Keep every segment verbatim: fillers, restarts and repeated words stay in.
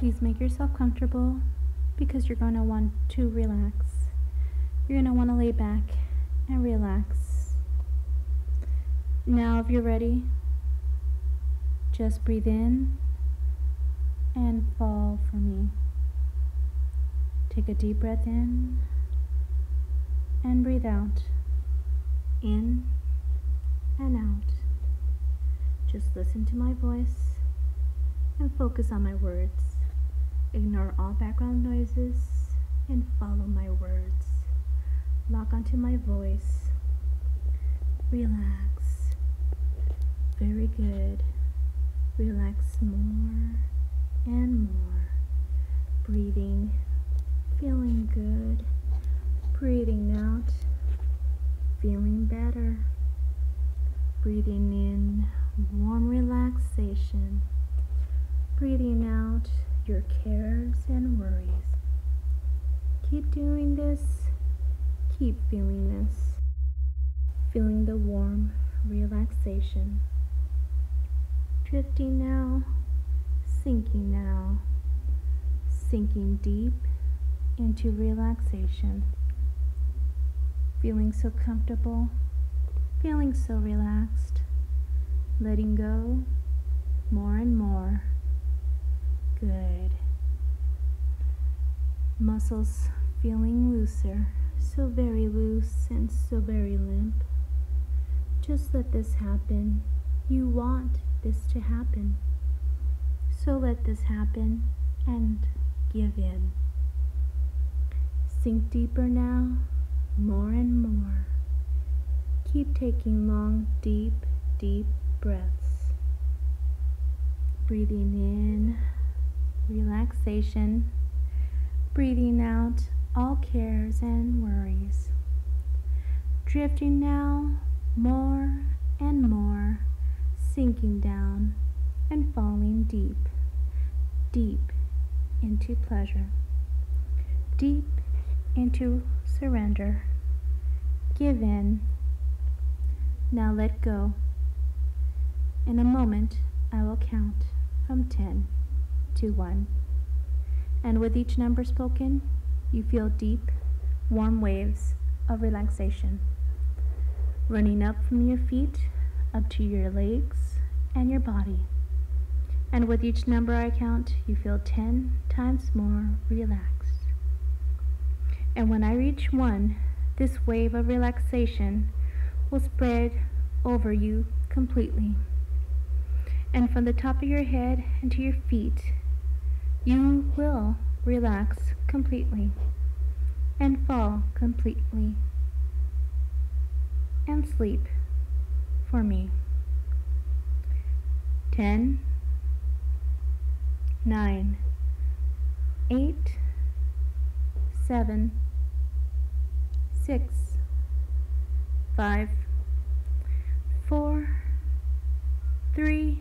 Please make yourself comfortable because you're going to want to relax. You're going to want to lay back and relax. Now, if you're ready, just breathe in and fall for me. Take a deep breath in and breathe out. In and out. Just listen to my voice and focus on my words. Ignore all background noises and follow my words. Lock onto my voice. Relax. Very good. Relax more and more. Breathing. Feeling good. Breathing out. Feeling better. Breathing in warm relaxation. Breathing out your cares and worries. Keep doing this. Keep feeling this. Feeling the warm relaxation. Drifting now. Sinking now. Sinking deep into relaxation. Feeling so comfortable. Feeling so relaxed. Letting go more and more. Good. Muscles feeling looser, so very loose and so very limp. Just let this happen. You want this to happen. So let this happen and give in. Sink deeper now, more and more. Keep taking long, deep, deep breaths. Breathing in, relaxation. Breathing out all cares and worries. Drifting now more and more, sinking down and falling deep, deep into pleasure, deep into surrender. Give in. Now let go. In a moment, I will count from ten to one. And with each number spoken, you feel deep, warm waves of relaxation running up from your feet, up to your legs and your body. And with each number I count, you feel ten times more relaxed. And when I reach one, this wave of relaxation will spread over you completely. And from the top of your head and to your feet, you will relax completely and fall completely and sleep for me. Ten, nine, eight, seven, six, five, four, three,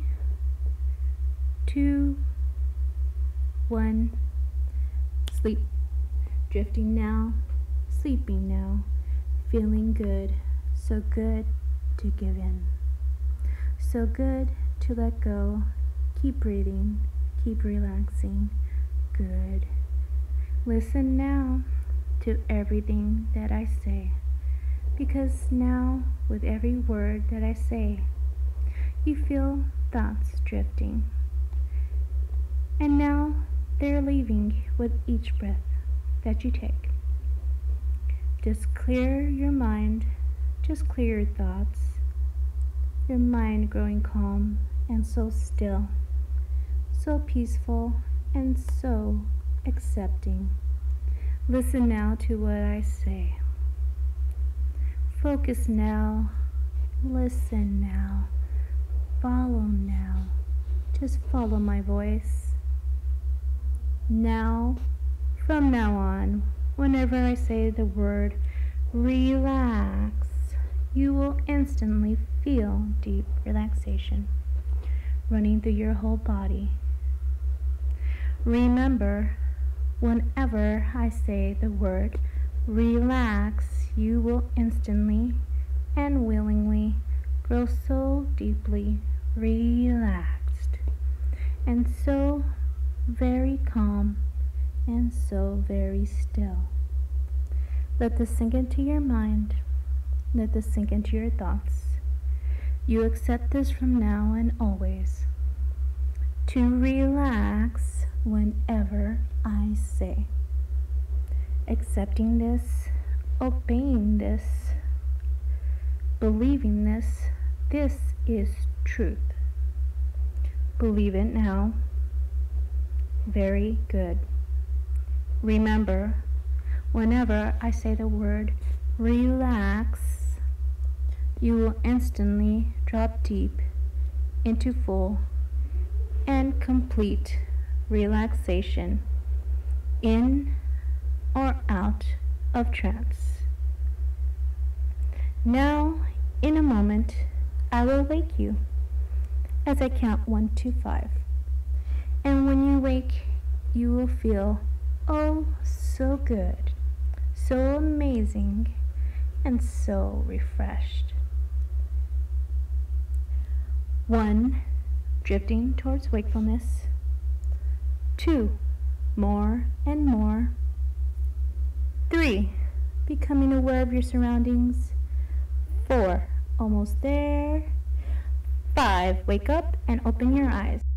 two, one. Sleep. Drifting now, sleeping now, feeling good, so good to give in, so good to let go. Keep breathing, keep relaxing. Good. Listen now to everything that I say, because now with every word that I say, you feel thoughts drifting. And now they're leaving with each breath that you take. Just clear your mind, just clear your thoughts, your mind growing calm and so still, so peaceful and so accepting. Listen now to what I say. Focus now, listen now, follow now, just follow my voice. Now, from now on, whenever I say the word relax, you will instantly feel deep relaxation running through your whole body. Remember, whenever I say the word relax, you will instantly and willingly grow so deeply relaxed and so very calm, and so very still. Let this sink into your mind. Let this sink into your thoughts. You accept this from now and always. To relax whenever I say. Accepting this, obeying this, believing this, this is truth. Believe it now. Very good. Remember, whenever I say the word relax, you will instantly drop deep into full and complete relaxation in or out of trance. Now, in a moment, I will wake you as I count one to five. And when you wake, you will feel, oh, so good, so amazing, and so refreshed. One, drifting towards wakefulness. Two, more and more. Three, becoming aware of your surroundings. Four, almost there. Five, wake up and open your eyes.